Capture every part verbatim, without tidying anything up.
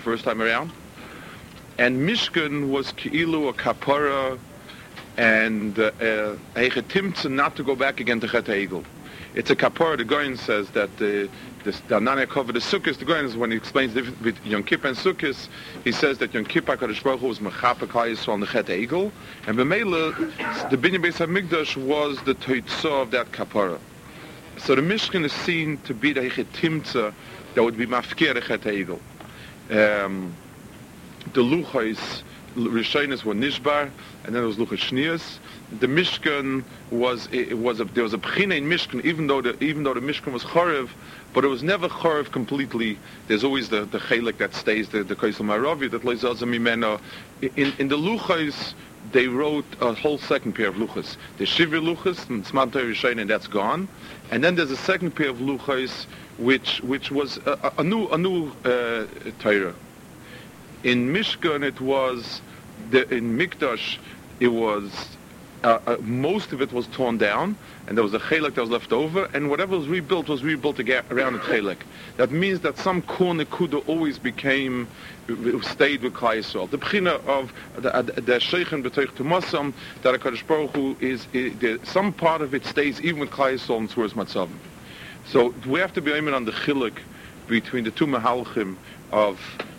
first time around. And Mishkan was Ki'ilu, a kapara, and uh, uh, Heichetimtze not to go back again to Chet HaEgel. It's a kapara. The Goyen says that uh, this, the Anania covered the Sukkot. The Goyen, when he explains the difference between Yom Kippur and Sukkot, he says that Yom Kippur, Kadosh Baruch Hu was Mechapek HaYisrael on the Chet HaEgel, and B'meila, the Binyan Beis HaMikdash was the Toitzah of that kapara. So the Mishkan is seen to be the Heichetimtze that would be Mafkir Chet HaEgel. Um, the Luchos, Rishonos were Nishbar, and then there was Luchos Shnias. The Mishkan was it was a, there was a Bechina in Mishkan, even though the even though the Mishkan was Chorev, but it was never Chorev completely. There's always the the Chelik that stays, the the Kaisel Maravi that Leizazim Mimeno. In in the Luchos, they wrote a whole second pair of Luchos. The Shivir Luchos and Tzman Torah Rishonim, and that's gone. And then there's a second pair of Luchos, which which was a, a new a new uh, Torah. In Mishkan, it was the, in Mikdash, it was uh, uh, most of it was torn down, and there was a chelek that was left over, and whatever was rebuilt was rebuilt again around the chelek. That means that some kor nekuda always became stayed with Klal Yisrael. The bechina of the sheikhen b'toich tumasam that HaKadosh Baruch Hu is, is the, some part of it stays even with Klal Yisrael and Tzuras Matzavim. So we have to be aiming on the chiluk between the two mahalchim of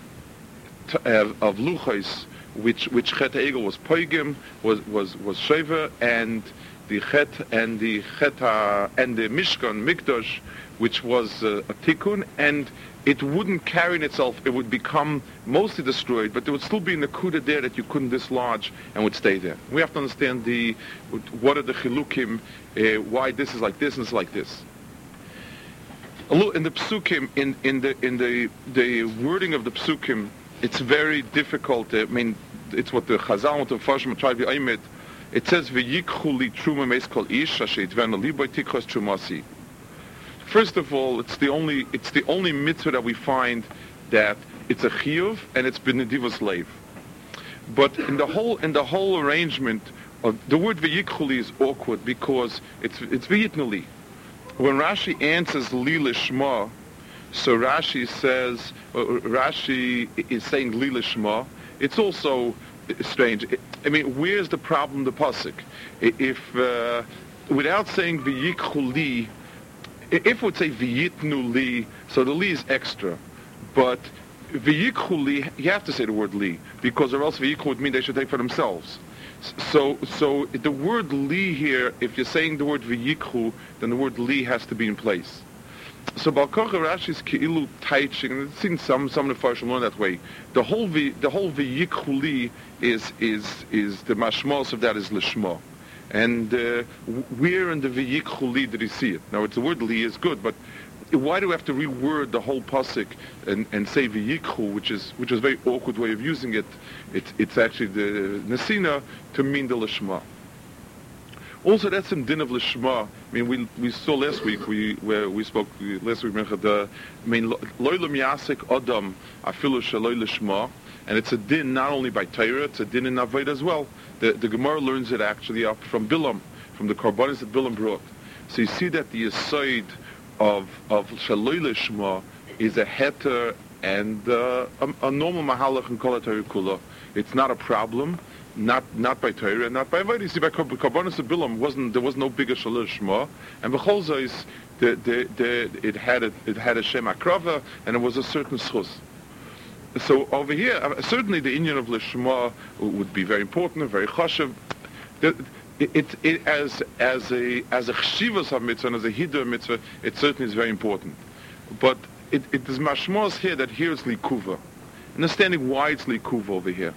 uh, of luchos, which which Chet HaEgel was poigim, was was was shever, and the Chet and the Chet ha, and the Mishkan Mikdash, which was uh, a tikkun, and it wouldn't carry in itself. It would become mostly destroyed, but there would still be a nekuda there that you couldn't dislodge and would stay there. We have to understand the what are the chilukim, uh, why this is like this and it's like this. A little in the psukim, in in the in the the wording of the psukim, it's very difficult. I mean, it's what the Chazal and the Farshim try to be aimed. It says v'yikchu li truma meis kol ish asher yitvenu libo tikros trumasi. First of all, it's the only it's the only mitzvah that we find that it's a chiyuv and it's b'nedivos leiv. But in the whole in the whole arrangement of the word v'yikchu li is awkward because it's it's v'yitnu li. When Rashi answers li lishma, so Rashi says uh, Rashi is saying li lishma. It's also strange. I mean, where's the problem? The pasuk, if uh, without saying v'yikchu li. If it would say v'yitnu li, so the li is extra, but v'yikhu li, you have to say the word li, because or else v'yikhu would mean they should take for themselves. So, so the word li here, if you're saying the word v'yikhu, then the word li has to be in place. So Balkocha Rashi is ki'ilu taiching, and it's seen some some of the Farshim learn that way. The whole v, the whole v'yikhu li is is is the mashmos of that is lishma. And uh, where in the v'yikchu li did he see it? Now, it's the word li is good, but why do we have to reword the whole pasuk and, and say v'yikchu, which is which is a very awkward way of using it? It's it's actually the nesina to mean the lishma. Also, that's some din of lishma. I mean, we we saw last week we where we spoke last week. The I mean, loylam yasik adam afilu shaloy lishma, and it's a din not only by Torah, it's a din in Avodah as well. The, the Gemara learns it actually up from Bilam, from the Karbanis that Bilam brought. So you see that the aside of of Shaloi Lishma is a heter and uh, a, a normal mahalach in Kol HaTorah Kula. It's not a problem, not not by Torah, not by Avodah. You see, by Karbanis of Bilam wasn't there was no bigger Shaloi Lishma, and B'chol Zos the the the it had a, it had a Shem Akrava and it was a certain schus. So over here, uh, certainly the inyan of lishma would be very important, very chashav. It, it, it, as as a as a chshivas of mitzvah and as a hidur mitzvah, it certainly is very important. But it, it is mashmos here that here is likuva. Understanding why it's likuva over here.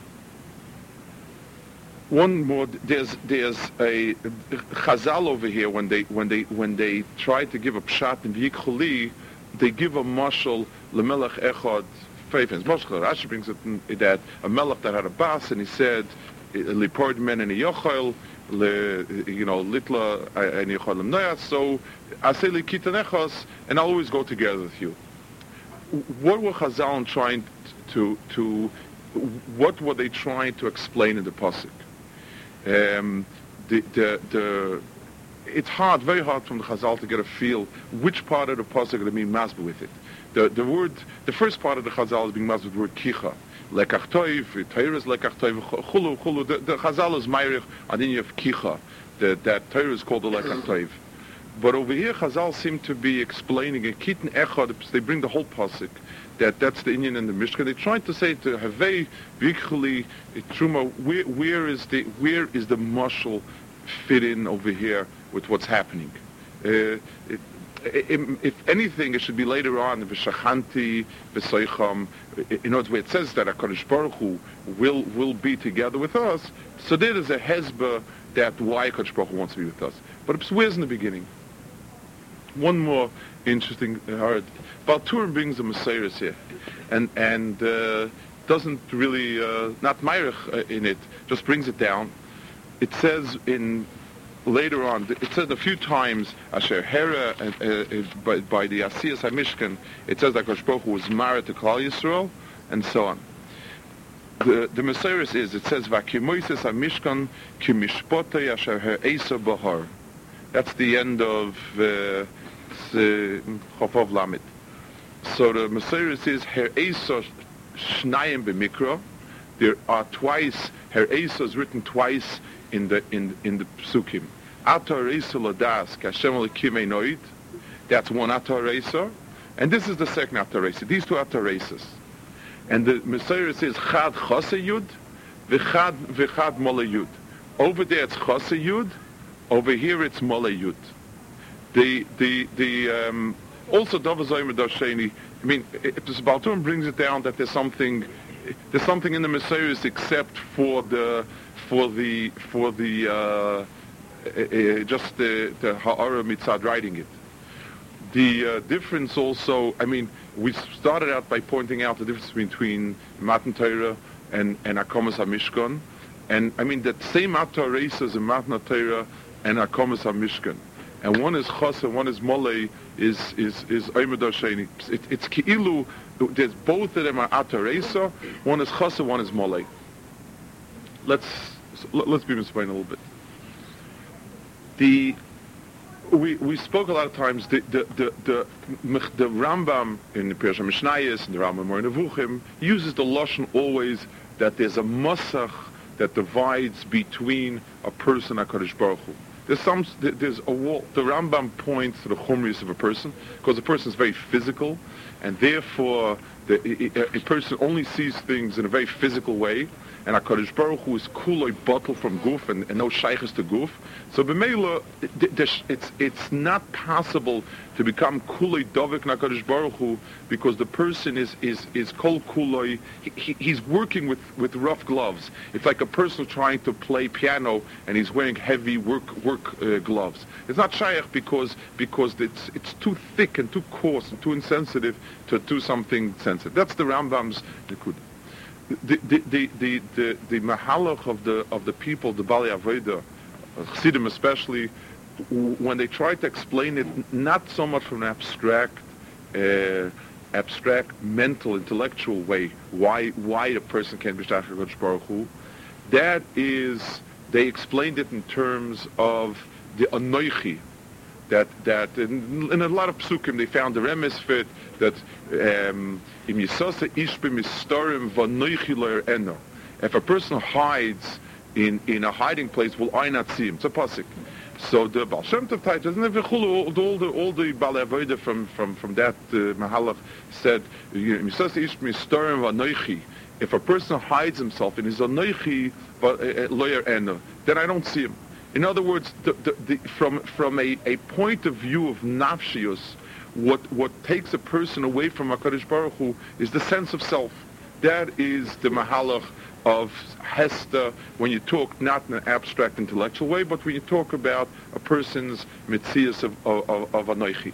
One more, there's there's a chazal over here when they when they when they try to give a pshat in v'yikchu, they give a mashal lemelech echad. Rashi brings it in, that a melech that had a bas, and he said, "Lipord men and a yochel, you know, litla and yochelim noyas." So aseli kitanechos, and I'll always go together with you. What were Chazal trying to to? What were they trying to explain in the pasuk? Um, the the the. It's hard, very hard from the Chazal to get a feel which part of the pasuk they mean masber with it. The the the word, the first part of the Chazal is being masked with the word kicha. Lekach toiv, Torah is lekach toiv, chulu, chulu. The, the Chazal is meirich on the of kicha. The, that Torah is called the lekach toiv. But over here, Chazal seem to be explaining a kitten echad. They bring the whole pasuk. That that's the Indian and the Mishkan. They're trying to say to Havei Vikchuli Truma. Where where is the where is the mashal fit in over here with what's happening? Uh, it, If, if anything, it should be later on, v'shachanti, v'soicham, in other words, it says that HaKadosh Baruch Hu will, will be together with us, so there is a hezbah that why HaKadosh Baruch Hu wants to be with us. But it's where's in the beginning? One more interesting part. Baal Turim brings the Messiah here, and, and uh, doesn't really, uh, not Meirich uh, in it, just brings it down. It says in later on, it says a few times, Asher Hera, uh, uh, by, by the Asiyas HaMishkan, it says that HaKadosh Baruch Hu was married to Klal Yisrael, and so on. The, the Messiah is, it says, Vakimoises HaMishkan ki mishpotei asher ha'esa bahar. That's the end of uh, Chofav Lamed. So the Messiah is, Ha'esa shnayim b'mikra. There are twice, Ha'esa is written twice in the in in the psukim. Atar Reisa Ladas Kashem Elikim Einoid. That's one Atar Reisa, and this is the second Atar Reisa. These two Atar Reisas, and the Messiah says Chad Chase Yud, V'Chad V'Chad Mole Yud. Over there it's Chase Yud, over here it's Mole Yud. The the the um, also Davazoyim Dasheni. I mean, if the Baal Turim brings it down that there's something there's something in the Messiah except for the for the for the uh, uh, just the the Ha'ara Mitzad writing it. The uh, difference also, I mean, we started out by pointing out the difference between Matan Torah and and Akomas HaMishkan, and I mean that same Atar Reisas in Matan Torah and Akomas HaMishkan, and one is Chos and one is Molei is is is Omer Dasheni. It, it's Ki'ilu. There's both of them are Atar Reisa. One is Chos and one is Molei. Let's let's be explain a little bit. The we we spoke a lot of times. The the the the, the Rambam in the Pirush HaMishnayos and the Rambam Moreh Nevuchim uses the lashon always that there's a masach that divides between a person and HaKadosh Baruch Hu. There's some there's a wall. The Rambam points to the chumrius of a person because the person is very physical, and therefore the, a, a person only sees things in a very physical way. And HaKadosh Baruch Hu is kuloi bottle from guf and, and no shaykhs to guf. So b'meila, it's it's not possible to become kuloi dovik HaKadosh Baruch Hu because the person is is is kol kuloi. He, he, he's working with, with rough gloves. It's like a person trying to play piano and he's wearing heavy work work uh, gloves. It's not shaykh because because it's it's too thick and too coarse and too insensitive to do something sensitive. That's the Rambam's nikud. The the the the the, the mahalach of the of the people, the Bali Avoda, Chassidim especially, when they try to explain it, not so much from an abstract, uh, abstract, mental, intellectual way, why why a person can't be Shtach HaKadosh Baruch Hu, that is, they explained it in terms of the Anoichi. That that in, in a lot of psukim they found the remes fit that im yisasa ish b'mistorim v'noichi lo eno. If a person hides in in a hiding place, will I not see him? It's a pasuk. So the Baal Shem Tov Taita, doesn't it? All the all the all the Balei Avoda from from from that uh, mahalach said im yisasa ish b'mistorim v'noichi. If a person hides himself in his anoichi lo eno, then I don't see him. In other words, the, the, the, from from a, a point of view of nafshius, what what takes a person away from HaKadosh Baruch Hu is the sense of self. That is the mahalach of Hesta when you talk not in an abstract intellectual way, but when you talk about a person's mitzias of of, of, of anoichi.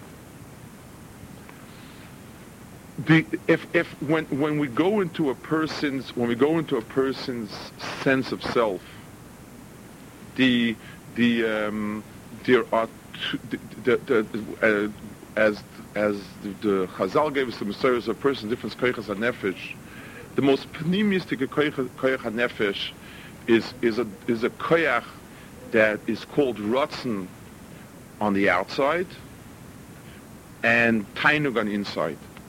The if if when when we go into a person's when we go into a person's sense of self. The the um, there are two, the, the, the, uh, as as the, the Chazal gave us the Messiahs of a person different koyach hanefesh. The most pneumistic koyach hanefesh is is a is a koyach that is called ratzon on the outside and tainug on the inside.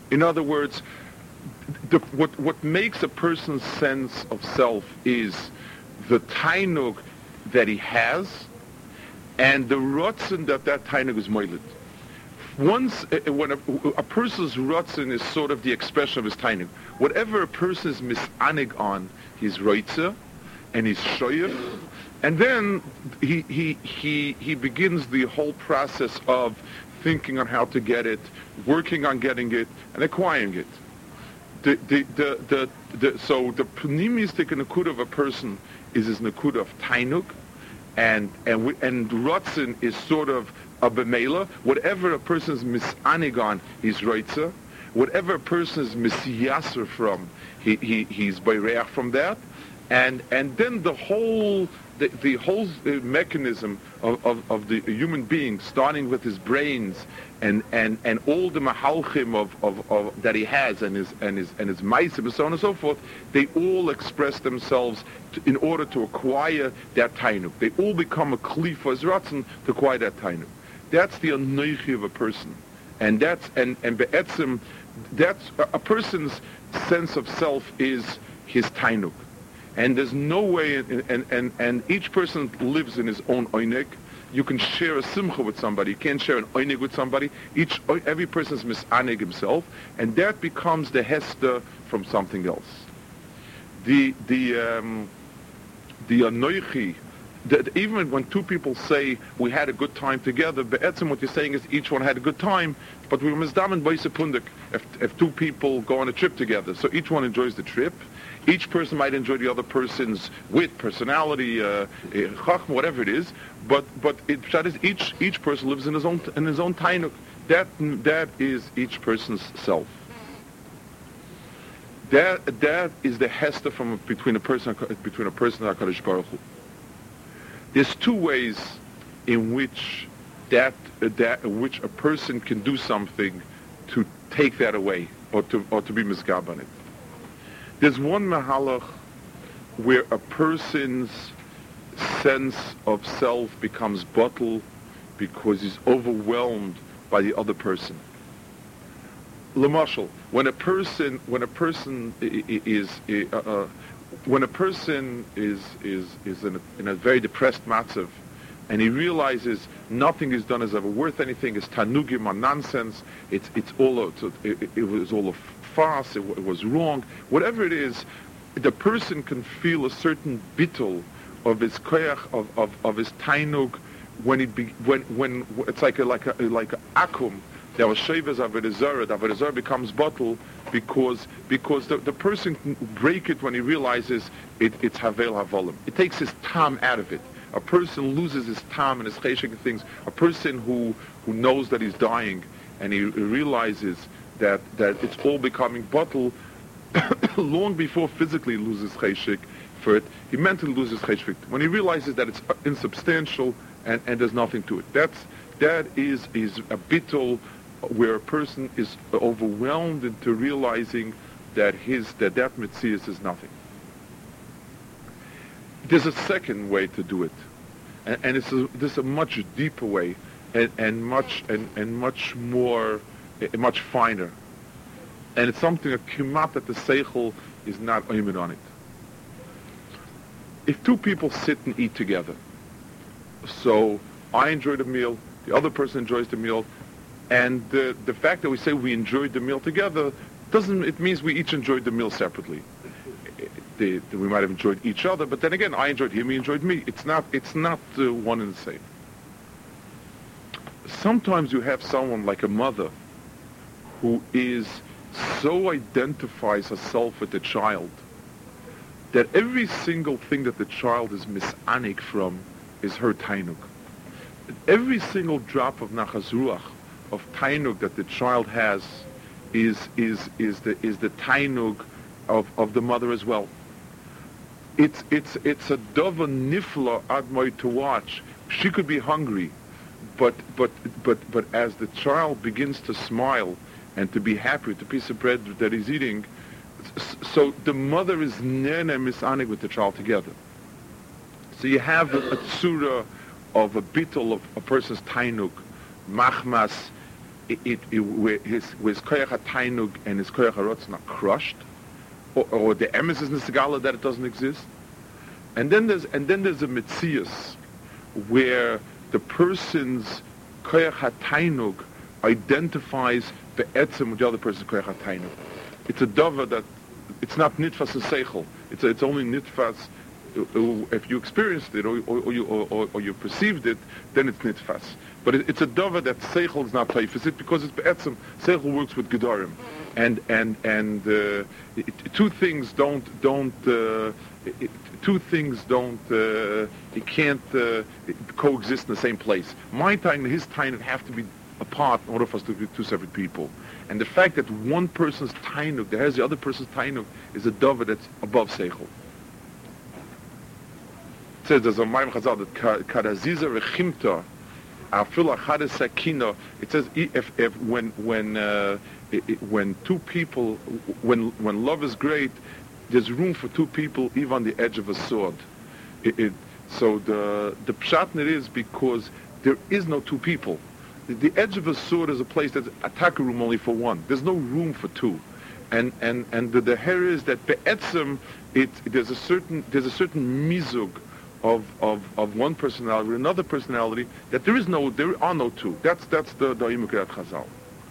In other words, the, what, what makes a person's sense of self is the tainug that he has and the rotzen that that tainug is moiled. Once, uh, when a, a person's rotzen is sort of the expression of his tainug, whatever a person is misanig on, he's roitzer and he's shoyer, and then he, he, he, he begins the whole process of thinking on how to get it, working on getting it, and acquiring it. The, the, the, the, the, so the pneumistic nakuda of a person is his nakuda of tainug, and and we, and rotzen is sort of a bemela. Whatever a person is misanig on, he's roitzer. Whatever a person is misyaser from, he, he he's bayreach from that, and and then the whole the, the whole mechanism of, of, of the human being, starting with his brains and, and, and all the mahalchim of, of, of that he has and his and his and his ma'asim and so on and so forth, they all express themselves to, in order to acquire that tainuk. They all become a kli for his ratzon to acquire that tainuk. That's the anoichi of a person, and that's and and be'etzim, that's a, a person's sense of self is his tainuk. And there's no way, and, and, and, and each person lives in his own oinig. You can share a simcha with somebody. You can't share an oinig with somebody. Each, every person is misanig himself, and that becomes the hester from something else. The, the, um, the anoichi, the, even when two people say, we had a good time together, be'etzim, what you're saying is each one had a good time, but we were mizdamen boise pundik if, if two people go on a trip together. So each one enjoys the trip. Each person might enjoy the other person's wit, personality, uh, chachma, whatever it is. But but it, that is each each person lives in his own in his own tainuk. That that is each person's self. That that is the hester from between a person between a person and HaKadosh Baruch Hu. There's two ways in which that that in which a person can do something to take that away or to or to be misgab on it. There's one mahalach where a person's sense of self becomes bottled because he's overwhelmed by the other person. L'mashal, when a person, when a person is, uh, uh, when a person is is is in a, in a very depressed matzav, and he realizes nothing is done is ever worth anything, it's tanugim on nonsense, it's it's all a, it, it was all a farce, it, it was wrong, whatever it is, the person can feel a certain bittul of his koyach, of, of, of his tainug, when he be, when when it's like a like a like a akum. There was shavas avodah zarah. Avodah zarah becomes bottle because because the, the person can break it when he realizes it, it's havel havolim. It takes his tam out of it. A person loses his tam and his cheshik things. A person who who knows that he's dying and he realizes that that it's all becoming bottle long before physically loses cheshik for it, he mentally loses cheshik. When he realizes that it's insubstantial and, and there's nothing to it, that's that is is a bittul where a person is overwhelmed into realizing that his that that mitzias is nothing. There's a second way to do it, and, and it's a, there's a much deeper way, and, and much and, and much more, uh, much finer, and it's something that kimat that the seichel is not oimed on it. If two people sit and eat together, so I enjoy the meal, the other person enjoys the meal, and the the fact that we say we enjoyed the meal together doesn't, it means we each enjoyed the meal separately. The, the, we might have enjoyed each other, but then again, I enjoyed him, he enjoyed me. It's not it's not uh, one and the same. Sometimes you have someone like a mother who is so identifies herself with the child that every single thing that the child is misanik from is her tainuk. Every single drop of nachas ruach, of tainug that the child has, is is is the is the tainug of, of the mother as well. It's it's it's a dova nifla admoy to watch. She could be hungry, but but but but as the child begins to smile and to be happy with the piece of bread that he's eating, so the mother is nene misanig with the child together. So you have a, a tzura of a bittul of a person's tainug, machmas, it, it, it where his where his koyach hatainug and his koyach harotzen are crushed, or, or the emes is nisgala that it doesn't exist, and then there's and then there's a mitzias where the person's koyach hatainug identifies the etzem with the other person's koyach hatainug. It's a dava that it's not nitfas and seichel. It's a, it's only nitfas. If you experienced it or, or, or, you, or, or you perceived it, then it's nitfas. But it, it's a dava that seichel is not taifas it because it's be'etzem. Seichel works with gedarim, and and and uh, it, two things don't don't uh, it, two things don't uh, it can't uh, coexist in the same place. My time and his time have to be apart in order for us to be two separate people. And the fact that one person's tainuk that has the other person's tainuk is a dava that's above seichel. It says there's a Maim Chazal that karaziza rechimta afil achades sakina. It says if if when when uh, it, it, when two people when when love is great, there's room for two people even on the edge of a sword. It, it, so the the pshat it is because there is no two people. The, the edge of a sword is a place that's attack room only for one. There's no room for two. And and and the, the hair is that be'etzem it there's a certain there's a certain mizug of of of one personality with another personality that there is no there are no two. That's that's the the Imukrat Chazal.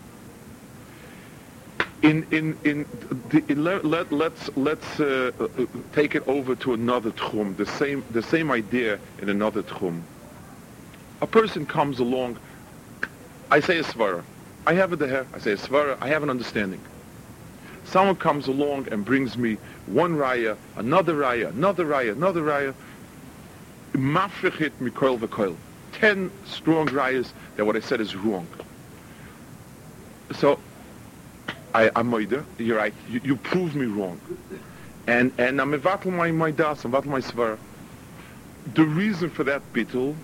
In in in, the, in let, let let's let's uh, uh, take it over to another tchum. The same the same idea in another tchum. A person comes along. I say a svara. I have a deher. I say a svara. I have an understanding. Someone comes along and brings me one raya, another raya, another raya, another raya. Mafrichit mikoil v'koil. Ten strong rayas that what I said is wrong. So, I, I'm moida. You're right. You, you prove me wrong. And and I'm mevatel my my das, I'm mevatel my svara. The reason for that bittul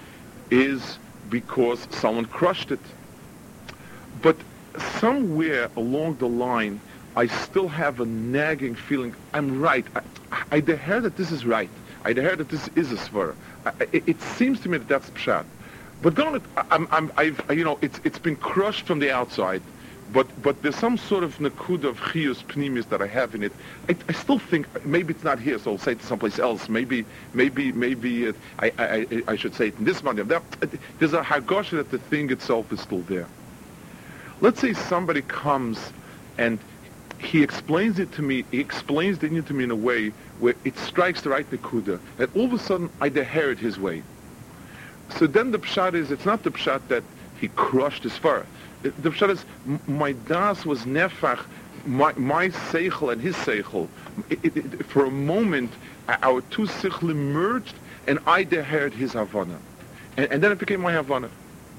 is because someone crushed it. But somewhere along the line, I still have a nagging feeling, I'm right. I, I heard that this is right. I heard that this is a svara. It, it seems to me that that's pshat. But don't, I'm, I'm, I've, you know, it's it's been crushed from the outside, but but there's some sort of nakud of chiyus pnimis that I have in it. I, I still think maybe it's not here, so I'll say it someplace else. Maybe maybe maybe it, I, I I should say it in this money. There's a hargosha that the thing itself is still there. Let's say somebody comes and he explains it to me. He explains it to me in a way where it strikes the right nakuda, and all of a sudden I deher it his way. So then the pshat is, it's not the pshat that he crushed his fur. The pshat is, my das was nefach, my, my seichel and his seichel. It, it, it, for a moment, our two seichel merged, and I dehered his havana. And, and then it became my havana.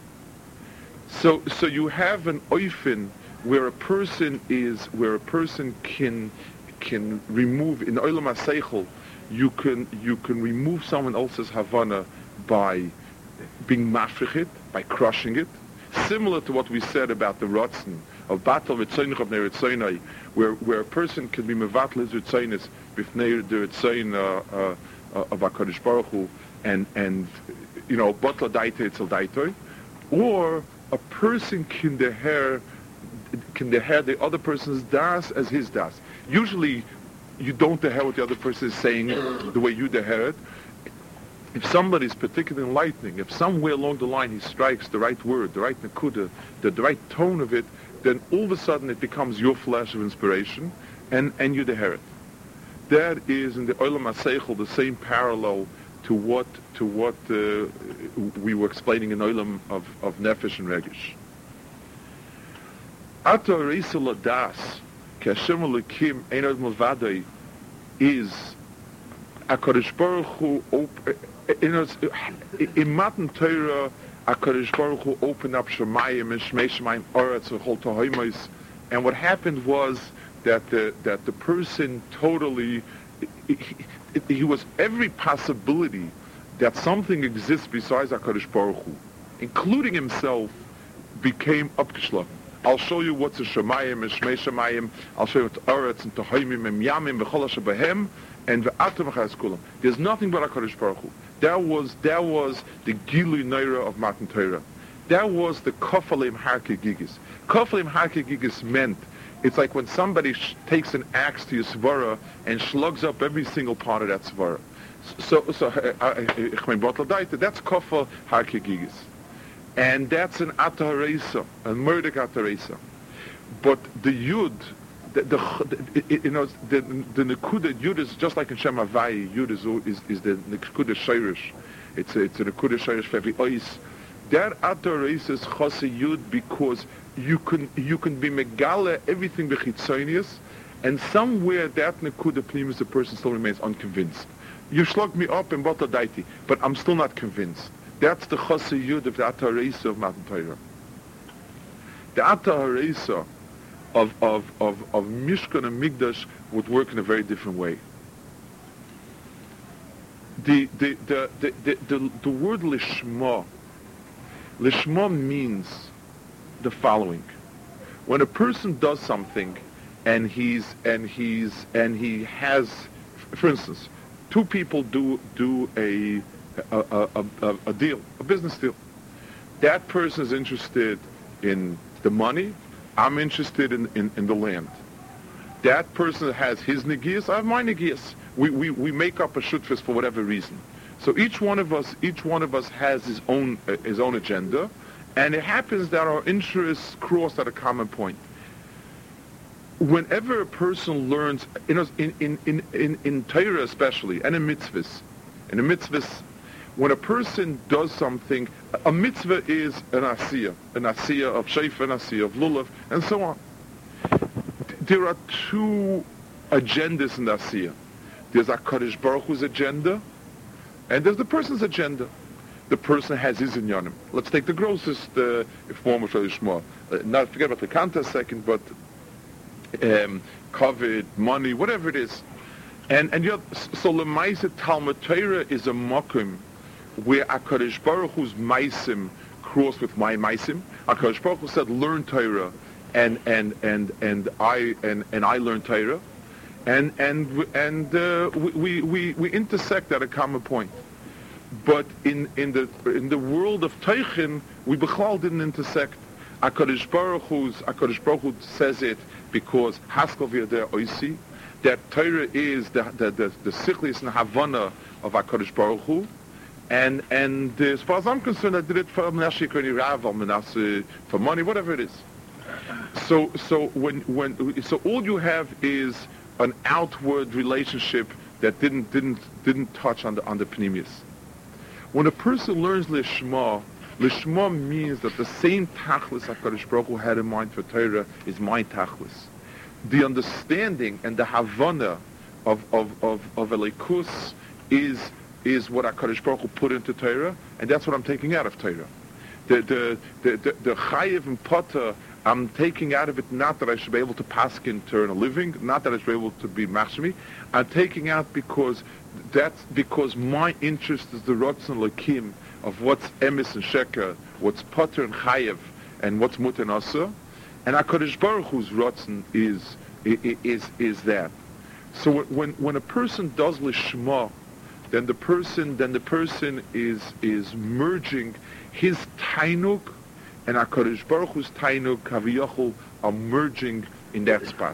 So, so you have an oifin where a person is, where a person can, can remove, in oilam ha-seichel, you can, you can remove someone else's havana by being mafrichit, by crushing it, similar to what we said about the rotzen of batal ritzoynich of neritzoynai, where where a person can be mevatel his ritzoynis b'fnei the ritzoyn uh, uh, of HaKadosh Baruch Hu, and and you know batla daite etzel daitoi, or a person can deher can deher the other person's das as his das. Usually, you don't deher what the other person is saying the way you deher it. If somebody is particularly enlightening, if somewhere along the line he strikes the right word, the right nakuda, the, the right tone of it, then all of a sudden it becomes your flash of inspiration, and, and you deher it. That is in the Olam HaSeichel the same parallel to what to what uh, we were explaining in Olam of, of Nefesh and Regish. Ato Reisel Adas, Ki Hashem Elokim Ein Od Milvadoi, is HaKadosh Baruch Hu op- in Matan Torah, HaKadosh Baruch Hu opened up Shemayim and Shmei Shemayim Oretz V'chol Tohoimos, and what happened was that the that the person totally he, he, he was every possibility that something exists besides HaKadosh Baruch Hu, including himself, became upgeschlagen. I'll show you what's a Shemayim and Shmei Shemayim. I'll show you what's Oretz and Tohoimim and Yamim V'chol HaShabahem. And there's nothing but HaKadosh Baruch Hu. That was that was the Gilui Neira of Matan Torah. That was the kofalim harkegigis. Kofalim harkegigis meant it's like when somebody sh- takes an axe to your svara and slugs up every single part of that svara. So, so ich mein bottle daite. That's kofal harkegigis, and that's an ataresa, a murder ataresa. But the yud, the, the, the you know, the the nekuda yud is just like in Shem Havai. Yud is is, is the nekuda shirish. It's a, it's a nekuda shirish for every ois. That ataresa is chase yud because you can you can be megala everything bechitzonius, and somewhere that nekuda pnimis the person still remains unconvinced. You slug me up in bottle daiti, but I'm still not convinced. That's the chase yud of the ataresa of Matan Torah. The ataresa of of of of Mishkan and Migdash would work in a very different way. The the the the the, the, the word lishma, lishma means the following: when a person does something, and he's and he's and he has, for instance, two people do do a a, a, a, a deal, a business deal. That person is interested in the money. I'm interested in, in, in the land. That person has his negias, I have my negias. We, we, we make up a shutfis for whatever reason. So each one of us, each one of us has his own uh, his own agenda, and it happens that our interests cross at a common point. Whenever a person learns, you know, in in in in, in Torah especially, and in mitzvahs, in a mitzvahs, when a person does something, a mitzvah is an asiyah, an asiyah of sheifa, an asiyah of lulav, and so on. There are two agendas in the asiyah. There's HaKadosh Baruch Hu's agenda, and there's the person's agenda. The person has his inyanim. Let's take the grossest uh, form of Shema. Uh, not forget about the kanta a second, but um, COVID, money, whatever it is. And and you so Lemaisa Talmud Torah is a mokum where HaKadosh Baruch Hu's maisim cross with my maisim. HaKadosh Baruch Hu said, "Learn Torah," and and and and I and and I learn Torah, and and and uh, we we we intersect at a common point. But in in the in the world of Teichin, we bechlal didn't intersect. HaKadosh Baruch Hu's HaKadosh Baruch Hu says it because Haskell v'yadeh oisi, that Torah is the the the, the sichlis and havana of HaKadosh Baruch Hu. And and uh, as far as I'm concerned, I did it for Menashe Koni Rav, or Menashe for money, whatever it is. So so when when so all you have is an outward relationship that didn't didn't didn't touch on the on the pnimius. When a person learns lishma, lishma means that the same tachlis HaKadosh Baruch Hu had in mind for Torah is my tachlis. The understanding and the havana of of of of elikus is. is what HaKadosh Baruch Hu put into Torah, and that's what I'm taking out of Torah. The the the the, the chayiv and potter, I'm taking out of it not that I should be able to paskin to earn a living, not that I should be able to be machshmi. I'm taking out because that's because my interest is the rotzen lakim of what's emes and sheker, what's potter and chayiv, and what's mut and asa, and HaKadosh Baruch Hu's rotzen is is is that. So when when a person does lishma, then the person then the person is is merging his tainuk and HaKadosh Baruch Hu's tainuk kaviyachol are merging in that spot.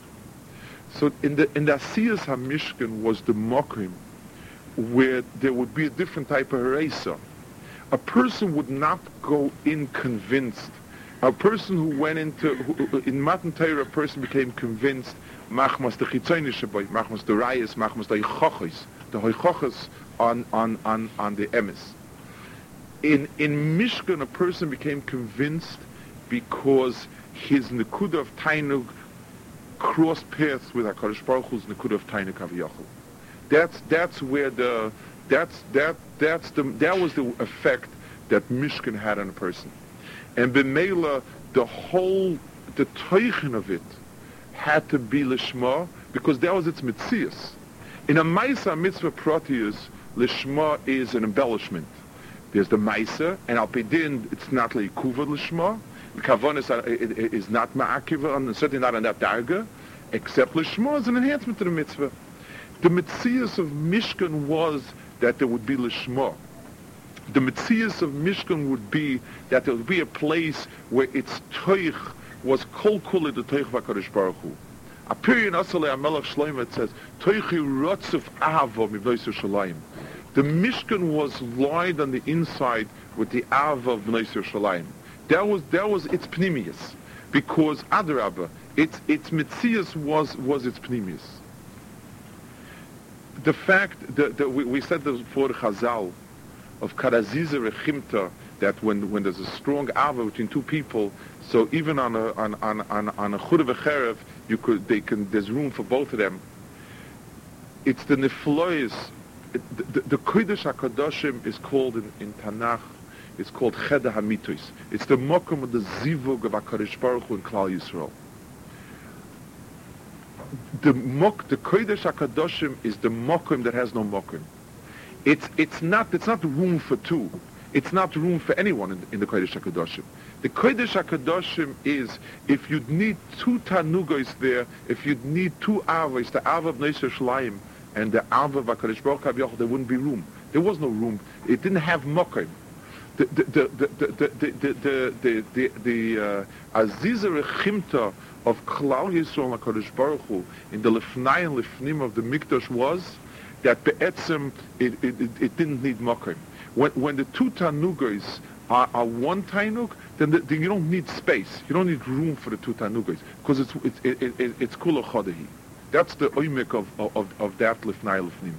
So in the in the Asiyas HaMishkan was the mokim where there would be a different type of haresa. A person would not go in convinced. A person who went into who, in Matan Torah, a person became convinced machmas the chitzonish shaboy, machmas the rayas, machmas the yichochos. The hoichochas on on on on the emes. In in Mishkan, a person became convinced because his nekuda of tainug crossed paths with HaKadosh Baruch Hu's nekuda of tainug aviyachol. That's that's where the that's that that's the that was the effect that Mishkan had on a person, and b'meila the whole the teichen of it had to be lishma because that was its mitzias. In a Maisa mitzvah proteus, lishma is an embellishment. There's the Maisa, and al pidin, it's not leikuva lishma. The kavanah is not ma'akiva, and certainly not on that darga, except lishma is an enhancement to the mitzvah. The mitzias of Mishkan was that there would be lishma. The Metzias of Mishkan would be that there would be a place where its toich was kol kula the toich v'akadosh Baruch Hu. A period in Asalei HaMelech Shlomo it says, toichi rotzuf ahava mibnei Yerushalayim. The Mishkan was lined on the inside with the ahava of Bnei Yerushalayim. That was that was its pnimius, because Adarabba, its its Metzias was was its pnimius. The fact that, that we, we said this before Chazal of Karaziza Rechimta, that when, when there's a strong ava between two people, so even on a on on on, on a chud v'cherev, you could they can there's room for both of them. It's the niflois. The, the, the Kodesh HaKadoshim is called in, in Tanakh. It's called Cheder HaMitos. It's the mokum of the zivug of HaKadosh Baruch Hu in Klal Yisrael. The mok, the Kodesh HaKadoshim is the mokum that has no mokum. It's it's not it's not room for two. It's not room for anyone in, in the Kodesh HaKadoshim. The Kodesh HaKadoshim is, if you'd need two Tanugos there, if you'd need two Avos, the Ava of Bnei Yerushalayim and the Ava of HaKadosh Baruch Hu, there wouldn't be room. There was no room. It didn't have mokum. The the the the the the the the the Aziza Rechimta of Klal Yisrael and HaKadosh Baruch Hu in the Lefnai and Lefnim of the Mikdash was that be'etzem it, it, it, it didn't need mokum. When when the two Tanugos are, are one Tanug, then, the, then you don't need space. You don't need room for the two Tanugos because it's it's it, it, it, it's kula chodehi. That's the oimik of of of that Lefnai Lefnim.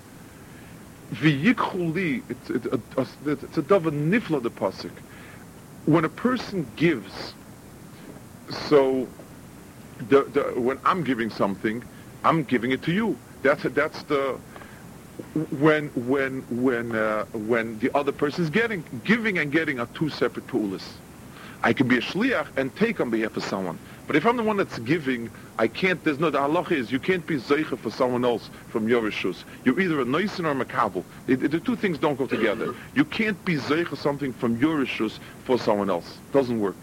V'yikhuli, it's it's a, it's a dava nifla the pasuk. When a person gives, so the, the when I'm giving something, I'm giving it to you. That's that's the when when when uh, when the other person is getting. Giving and getting are two separate pools. I can be a shliach and take on behalf of someone, but if I'm the one that's giving, I can't. There's no the halacha is you can't be zeicha for someone else from your rishus. You're either a noisin or a makabel. The two things don't go together. You can't be zeicha something from your rishus for someone else. Doesn't work.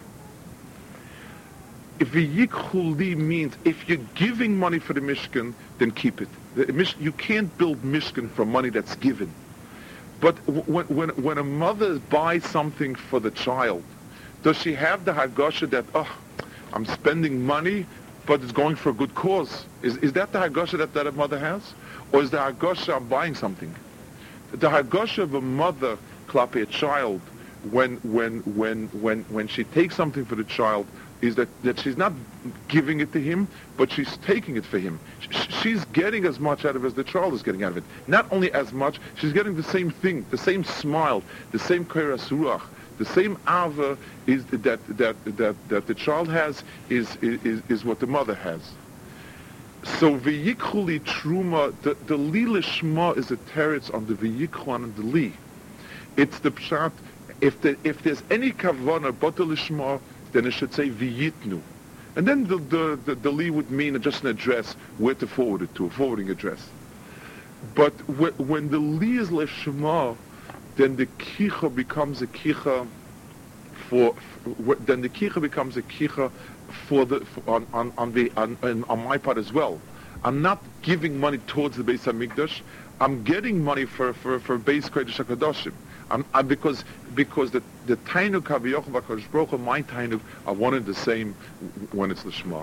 If v'yikhuli means if you're giving money for the mishkan, then keep it. The mish, you can't build mishkan from money that's given. But when when when a mother buys something for the child, does she have the hagasha that oh, I'm spending money, but it's going for a good cause? Is is that the hagasha that, that a mother has, or is the hagasha I'm buying something? The hagasha of a mother klape a child when when when when when she takes something for the child is that, that she's not giving it to him, but she's taking it for him. She's getting as much out of it as the child is getting out of it. Not only as much, she's getting the same thing, the same smile, the same kairas ruach, the same ava is that that that that the child has is is is what the mother has. So v'yikhuli truma, the the li lishma is a teretz on the v'yikhlan and the li. It's the pshat. If the if there's any kavana but the lishma, then it should say v'yitnu. And then the, the, the, the li would mean just an address where to forward it to, a forwarding address. But wh- when the li is leshma, then the kicha becomes a kicha for, for then the kicha becomes a kicha for the for, on on on, the, on on on my part as well. I'm not giving money towards the Beis Hamikdash. I'm getting money for for for Beis Kodesh HaKadoshim. I'm, I'm because because the the Tainuk Haviyach v'Kadosh Baruch Hu, my Tainuk are one and the same when it's the Shema.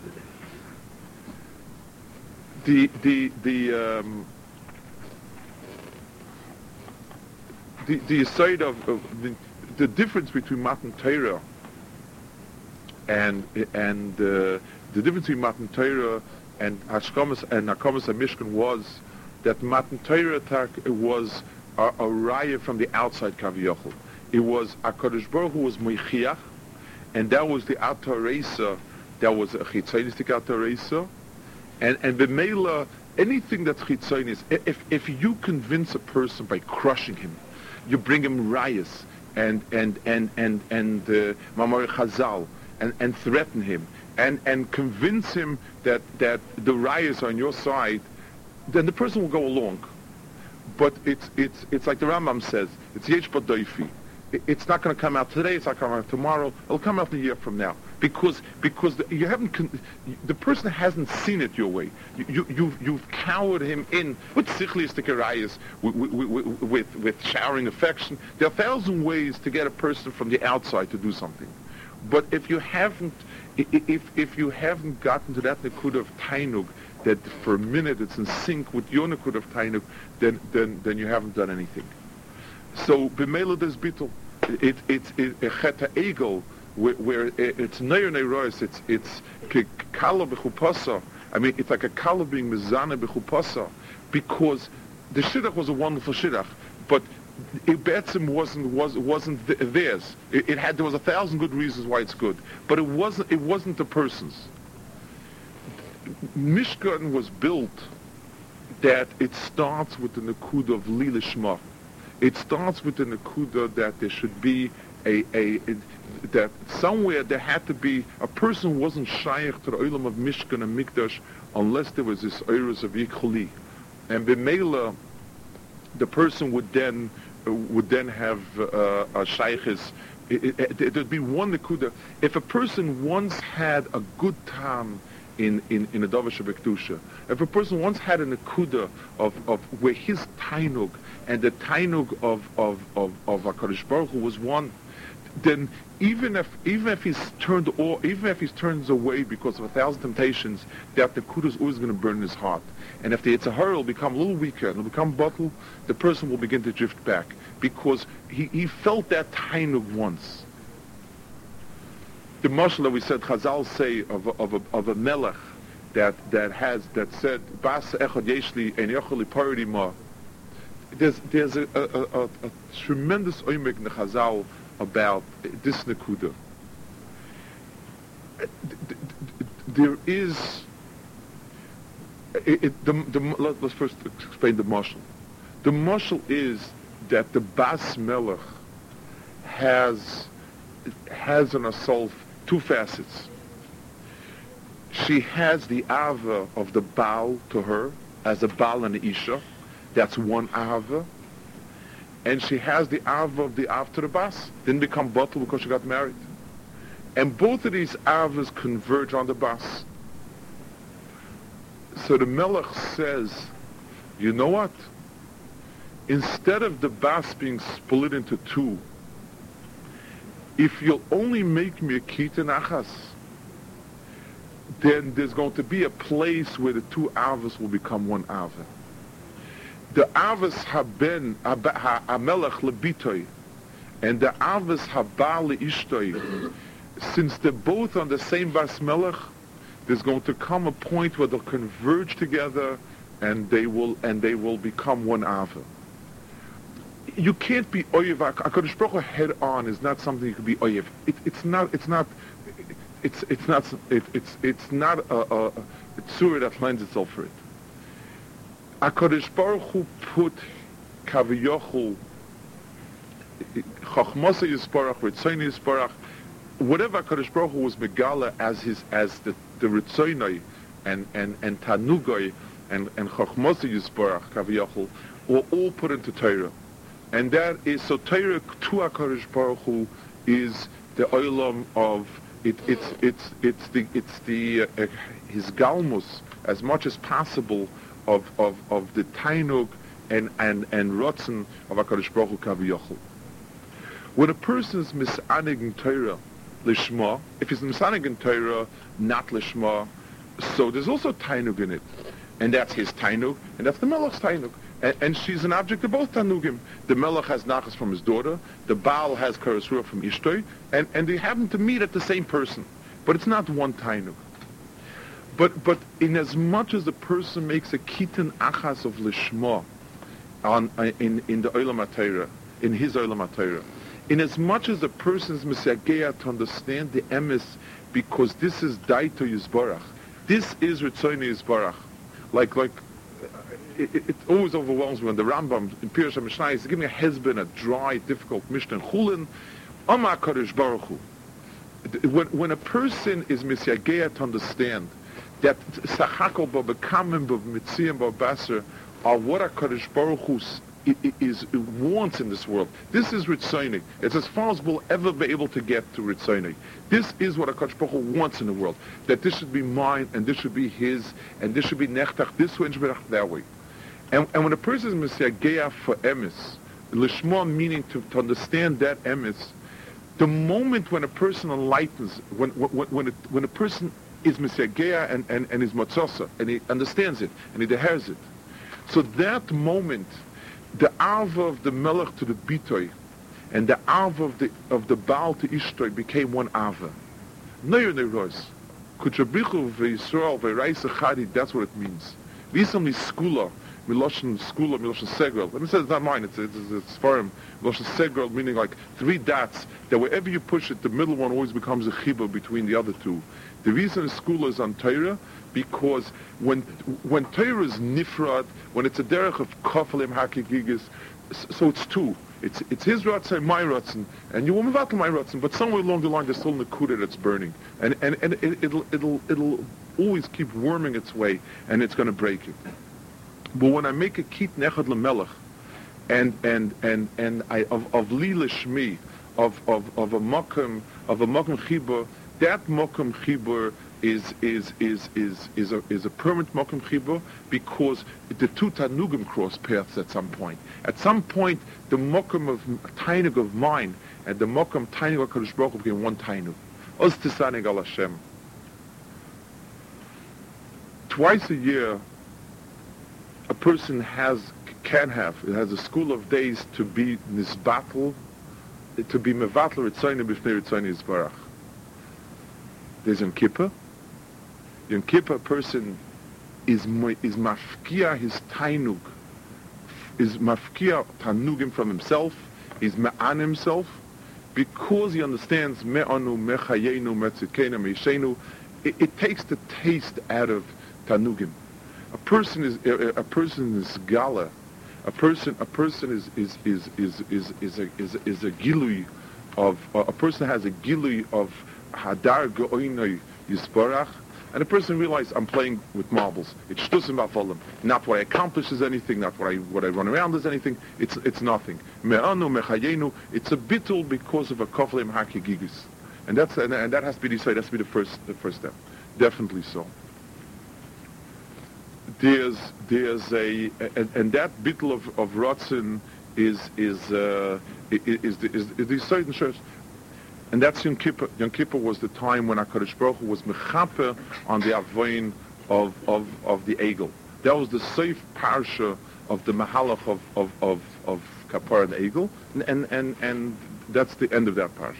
The the the um, the the side of, of the, the difference between Matan Torah and and uh, the difference between Matan Torah and Hashkamas and Hakamas HaMishkan was that Matan Torah was a, a raya from the outside Kaviyachol. It was HaKadosh Baruch Hu was Meichiach, and that was the Atar Reisa, that was a Chitzonistic Atar Reisa, and and B'meila, anything that's Chitzonis, if if you convince a person by crushing him, you bring him rayas and and and and and uh, Mamar Chazal and and threaten him and and convince him that that the rayas are on your side, then the person will go along. But it's it's it's like the Rambam says, it's yesh b'doifi. It's not going to come out today. It's not going to come out tomorrow. It'll come out a year from now. because because the, you haven't con- the person hasn't seen it your way. You, you you've you've cowered him in with sichlistic arayas, with, with with with showering affection. There are a thousand ways to get a person from the outside to do something, but if you haven't if if you haven't gotten to that nikud of tainug, that for a minute it's in sync with your nikud of tainug, then then then you haven't done anything. So b'meila des bittul, it it's it, a cheta egel. Where, where it's neir neiros, it's it's kala b'chupasa. I mean, it's like a kala being mizana b'chupasa, because the shidduch was a wonderful shidduch, but it betzim wasn't was wasn't th- theirs. It, it had there was a thousand good reasons why it's good, but it wasn't it wasn't the person's. Mishkan was built that it starts with the nekuda of li lishma. It starts with the nekuda that there should be a a. a that somewhere there had to be a person who wasn't shaykh to the olam of Mishkan and Mikdash unless there was this oiros of Yicholi, and b'meila the person would then uh, would then have uh, a shaykhis. It, it, it, there'd be one nekuda. If a person once had a good time in in in a davar shebekdusha, if a person once had a nekuda of of where his tainug and the tainug of of of of HaKadosh Baruch Hu was one, then even if even if he's turned or even if he's turns away because of a thousand temptations, that the kuda is always going to burn in his heart. And if the Yitzhahara will become a little weaker and will become bottle, the person will begin to drift back because he, he felt that tainug once. The mashal that we said Chazal say of a, of a, of a melech that that has that said Bas echad yeshli and yochel lipardi ma. There's there's a, a, a, a tremendous oimek in the Chazal about this nekuda. There is, it, it, the, the, let, let's first explain the mashal. The mashal is that the Bas Melech has has in herself two facets. She has the ava of the Baal to her, as a Baal and a Isha. That's one ava. And she has the Ava of the Av to the Bas. Didn't become bottle because she got married. And both of these Avas converge on the Bas. So the Melech says, you know what? Instead of the Bas being split into two, if you'll only make me a Kitan Achas, then there's going to be a place where the two Avas will become one Ava. The Avos haben Hamelech lebitoi, and the Avos haba leishtoi. Since they're both on the same Bas Melech, there's going to come a point where they'll converge together, and they will and they will become one Ava. You can't be oyev. HaKadosh Baruch Hu head on is not something you can be oyev. It, it's not. It's not. It's it's not. It, it's it's not a, a, a tzura that lends itself for it. HaKadosh Baruch Hu put Kaviyochel, Chachmasa Yisparach, Ritzoyni Yisparach, whatever HaKadosh Baruch Hu was Megala as his, as the, the Ritzoynoi and, and, and Tanugoi and, and Chachmasa Yisparach, Kaviyochel, were all put into Torah. And that is, so Torah to HaKadosh Baruch Hu is the oilam of, it, it's, it's, it's the, it's the, uh, his galmus, as much as possible, of of of the tainug and and and rotzen of HaKadosh Baruch Hu Kaviyochel. When a person is misanig in Torah lishma, if he's misanig in Torah not lishma, so there's also tainug in it, and that's his tainug, and that's the Melech's tainug, and, and she's an object of both tanugim. The Melech has nachas from his daughter, the Baal has karasura from Ishtoi, and and they happen to meet at the same person, but it's not one tainug. But but in as much as the person makes a kitan achas of lishma on uh, in in the olam HaTorah, in his olam HaTorah, in as much as the person is misageya to understand the emes, because this is daito yisbarach, this is ritzoyni yisbarach. Like like it, it, it always overwhelms me when the Rambam in Pirush HaMishnah is giving a hezbon, a dry, difficult Mishnah in Chulin, Amar Kadosh Baruch Hu. When when a person is misageya to understand that Sachakol Babakamim Babmitziyim Babaser are what HaKadosh Baruch Hu i- i- is wants in this world. This is Ritzonik. It's as far as we'll ever be able to get to Ritzonik. This is what HaKadosh Baruch Hu wants in the world. That this should be mine, and this should be his, and this should be nechtach this way and shebedach that way. And, and when a person is Messiah for emes, lishma meaning to, to understand that emes, the moment when a person enlightens, when when when, it, when a person is Messiah and, and, and is Matzasa, and he understands it, and he deheres it, so that moment, the Ava of the Melech to the Bitoy, and the Ava of the of the Baal to Ishtoi became one Ava. Neir Neiros, Kuchabrichu veYisrael veRaisa Chadi. That's what it means. Visam Skula, Miloshin Skula, Miloshin Segrel. Let me say it's not mine. It's it's it's foreign. Miloshin Segrel meaning like three dots. That wherever you push it, the middle one always becomes a chibah between the other two. The reason Skula is on Torah, because when when Torah is nifrad, when it's a derech of kofalim hakigigis, so it's two. It's it's his ratzon, my ratzon, and you will mevatel my ratzon. But somewhere along the line, there's still nekuda that's burning, and and and it, it'll it'll it'll always keep worming its way, and it's going to break it. But when I make a kit nechad lemelech, and and and and I of of lila shmi, of of of a makom of a makom chibur, that makom chibur is is is is is a is a permanent makom chibur, because the two tanugim cross paths at some point. At some point, the makom of tainug of mine and the makom tainug of Kadosh Baruch Hu became one tainug. Oz tisanig al Hashem. Twice a year, a person has can have it has a school of days to be nisbattle, to be mevatler Ritzonim b'fnei Ritzonim Yisbarach. There's Yom Kippur. Yom Kippur, a person is is mafkia his tainug, is mafkia tanugim from himself, is me'an himself, because he understands me'anu mechayenu metzikenu meishenu. It, it takes the taste out of tanugim. A person is a, a person is gala. A person a person is is is is is is a is, is a gilui of a person has a gilui of hadar go'inoi yisbarach. And a person realizes, I'm playing with marbles. It's shtusim ba'folim. Not what I accomplish is anything, not what I what I run around is anything. It's it's nothing. Me'anu mechayenu. It's a bittul because of a koflim hakigigis, and that's and, and that has to be decided. That's to be the first the first step. Definitely so. There's there's a and, and that bittul of of rotzen is is uh, is is is, is the certain church. And that's Yom Kippur. Yom Kippur was the time when HaKadosh Baruch Hu was mechaper on the avoin of, of, of the Egel. That was the safe parsha of the mahalach of, of, of, of Kapar and Egel, and, and, and, and that's the end of that parsha.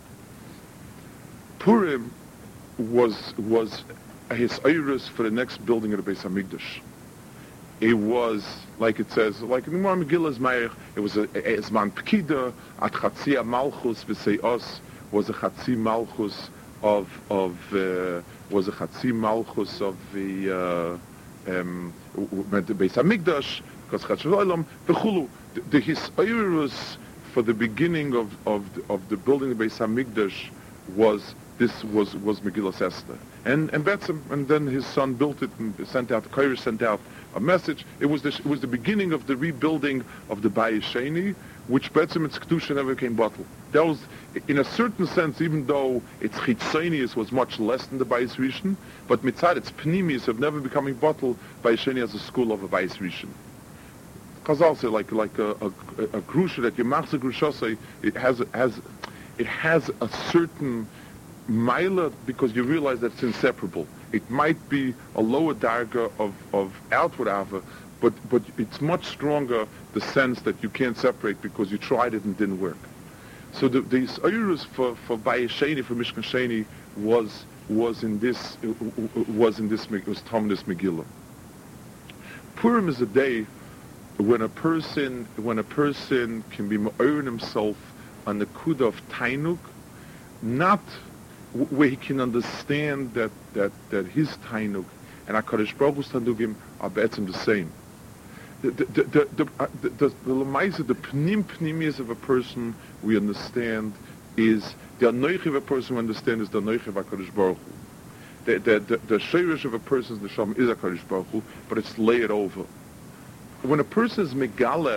Purim was was his oirus for the next building of the Beis HaMikdash. It was, like it says, like in the Megillah Zmayach, it was a, a, a Zman Pekida, at Chatzia Malchus V'Seios, was a Chatzi Malchus of of uh, was a Chatzi Malchus of the uh, um, the Beis Hamikdash, because Chatzvaylam v'chulu. The, the his oirus for the beginning of of the, of the building of Beis Hamikdash was this was was Megillas Esther, and and Betzim, and then his son built it and sent out. Kaira sent out a message. It was the it was the beginning of the rebuilding of the Bayis Sheni, which Betzim its Kedusha never came bottle. That was, in a certain sense, even though its Chitzonius was much less than the Bayis Rishon, but Mitzad, its Pnimius have never becoming bottle Bayis Sheni as a school of a Bayis Rishon. Chazal say like like a a, a grusha that you machzeh grushosei, it has has it has a certain Maila, because you realize that it's inseparable. It might be a lower darga of, of outward ava, but but it's much stronger, the sense that you can't separate because you tried it and didn't work. So the the oirus for for Bayis Sheni, for Mishkan Sheni, was was in this was in this was Talmudis Megillah. Purim is a day when a person when a person can be me'orin himself on the kuda of tainuk, not where he can understand that, that, that his tainug and HaKadosh Baruch Hu's tanugim are betzim the same. The the the the uh, the, the, the, the pnim pnimius of a person we understand is the anoichi of a person we understand is the anoichi of HaKadosh Baruch Hu. The the the, the sheirish of a person's neshama is HaKadosh Baruch Hu, but it's layered over. When a person is megala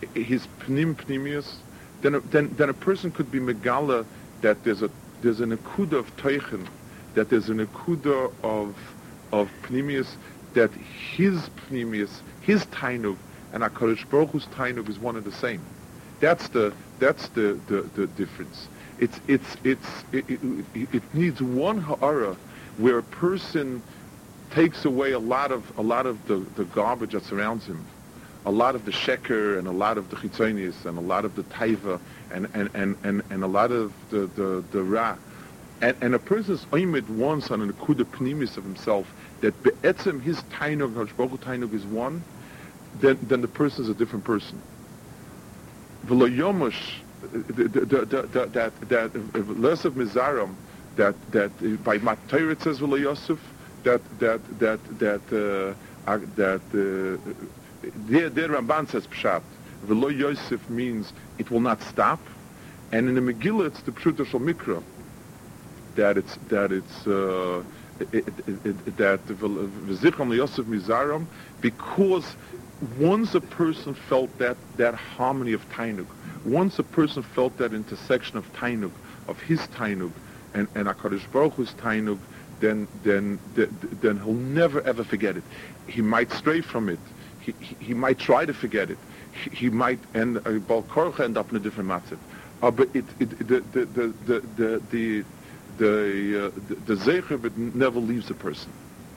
his pnim pnimius, then a, then then a person could be megala that there's a there's an akuda of teichen, that there's an akuda of of pnimius, that his pnimius, his tainug, and HaKadosh Baruch Hu's tainug is one and the same. That's the that's the, the, the difference. It's it's it's it, it, it needs one ha'ara where a person takes away a lot of a lot of the, the garbage that surrounds him, a lot of the sheker and a lot of the chitzonius and a lot of the taiva and and, and, and, and a lot of the the, the ra, and, and a person's oimid once on an akuda pnimis of himself that be'etzem his tainug, HaKadosh Baruch Hu tainug is one, then then the person is a different person. V'lo yomush, that that less of mizaram, that that by Matayr it says v'lo Yosef, that that that that uh, that uh, there there Ramban says pshat. V'lo Yosef means it will not stop, and in the Megillah it's the Pshuta Shel Mikra, that it's that it's uh, it, it, it, that v'zichram Yosef mizaram, because once a person felt that that harmony of tainug, once a person felt that intersection of tainug, of his tainug, and and HaKadosh Baruch Hu's tainug, then then then he'll never ever forget it. He might stray from it. He he, he might try to forget it. He, he might end uh, Bal Korcha end up in a different matzav. Uh, but it, it the the the the the the the, uh, the, the zeicher of it never leaves a person.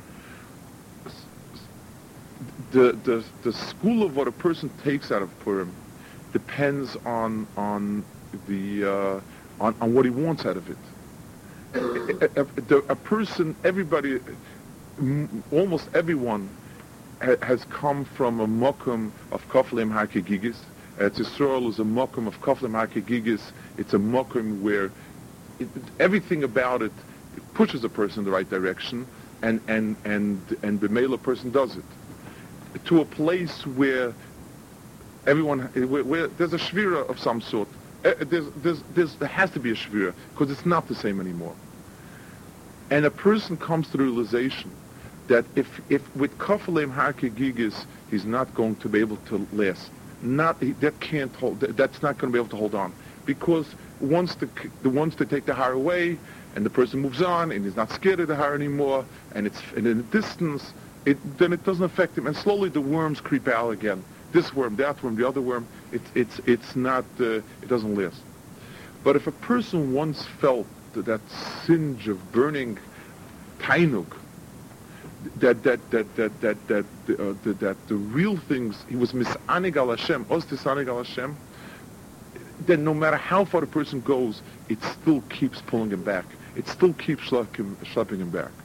The, the the school of what a person takes out of Purim depends on on the uh, on, on what he wants out of it. A, a, a, a person, everybody, almost everyone, ha, has come from a mokum of koflim hakegigis. Eretz Yisrael is a mokum of koflim hakegigis. It's a mokum where it, everything about it pushes a person in the right direction, and and and and b'meila person does it. To a place where everyone, where, where there's a shvira of some sort. Uh, there's, there's, there's, there has to be a shvira, because it's not the same anymore. And a person comes to the realization that if, if with kafalem hakegigis, he's not going to be able to last. Not that can't hold. That, that's not going to be able to hold on, because once the the once they take the har away, and the person moves on, and he's not scared of the har anymore, and it's and in the distance. It, then it doesn't affect him, and slowly the worms creep out again. This worm, that worm, the other worm. It's it's it's not. Uh, it doesn't last. But if a person once felt that, that singe of burning tainug, that that that that that that uh, that, that the real things, he was misanig al Hashem, os tisanig al Hashem. Then no matter how far the person goes, it still keeps pulling him back. It still keeps schlepping, schlepping him back.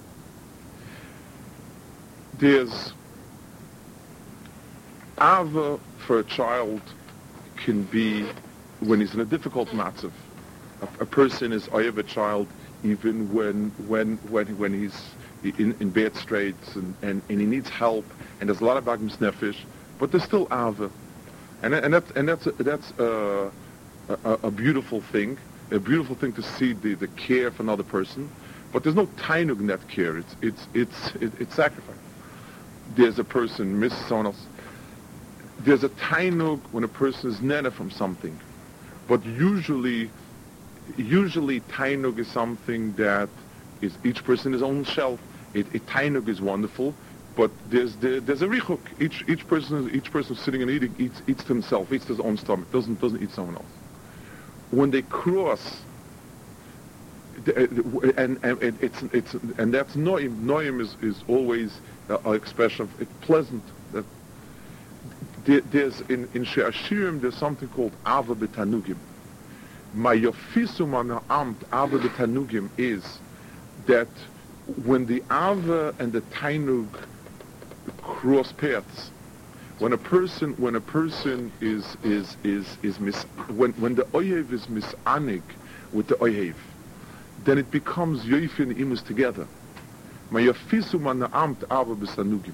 There's Ava for a child can be when he's in a difficult matzav. A, a person is oyev a child even when when when when he's in, in bad straits and, and, and he needs help, and there's a lot of bagmas nefesh, but there's still Ava, and and that's and that's that's a, a, a beautiful thing, a beautiful thing to see the, the care for another person, but there's no tainug in that care. It's it's it's it, it's sacrifice. There's a person misses someone else. There's a tainug when a person is nena from something, but usually, usually tainug is something that is each person his own shelf. It, it tainug is wonderful, but there's there, there's a richuk. Each each person each person sitting and eating eats eats to himself, eats to his own stomach. Doesn't doesn't eat someone else. When they cross, and and it's it's and that's noim. Noim is is always an expression of it's pleasant. That there, there's in in She'ashirim there's something called Ava B'Tanugim. My yofisum an amt Ava B'Tanugim is that when the Ava and the Tainug cross paths, when a person when a person is is is is mis, when when the oyev is misanig with the oyev, then it becomes yoif and imus together. My yofisum an amt Ava B'Tanugim.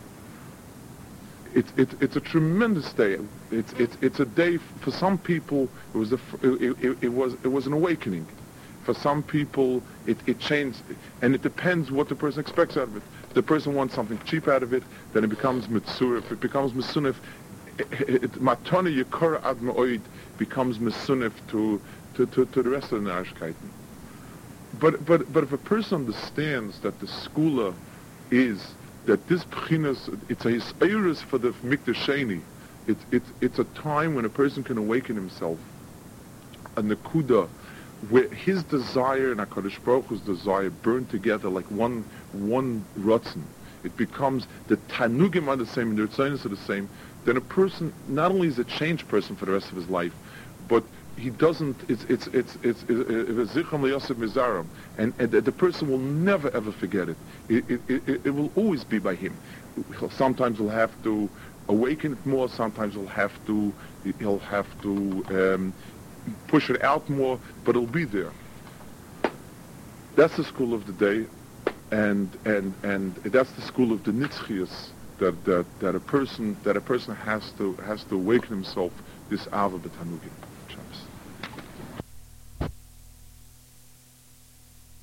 It's it, it's a tremendous day. It's it's it's a day for some people. It was a it, it, it was it was an awakening. For some people, it, it changed, and it depends what the person expects out of it. If the person wants something cheap out of it, then it becomes mitzur. If it becomes misunif, Matone Yekora Ad Ma'oid becomes mesunif to, to, to, to the rest of the Narishkeiten. But, but, but if a person understands that the skula is that this Pchinas, it's a hisayrus for the Mikdash Sheni, it's, it's, it's a time when a person can awaken himself, a Nakuda, where his desire and HaKadosh Baruch Hu's desire burn together like one one Ratzon. It becomes, the Tanugim are the same and the Ritzonos are the same. Then a person, not only is a changed person for the rest of his life, but he doesn't, it's, it's, it's, it's, it's, Mizaram, and, and the person will never ever forget it. It, it, it. it will always be by him. Sometimes he'll have to awaken it more, sometimes he'll have to, he'll have to um, push it out more, but it'll be there. That's the school of the day, and and and that's the school of the nitzchias, that that that a person that a person has to has to awaken himself this ava b'tanugim. Shabbos.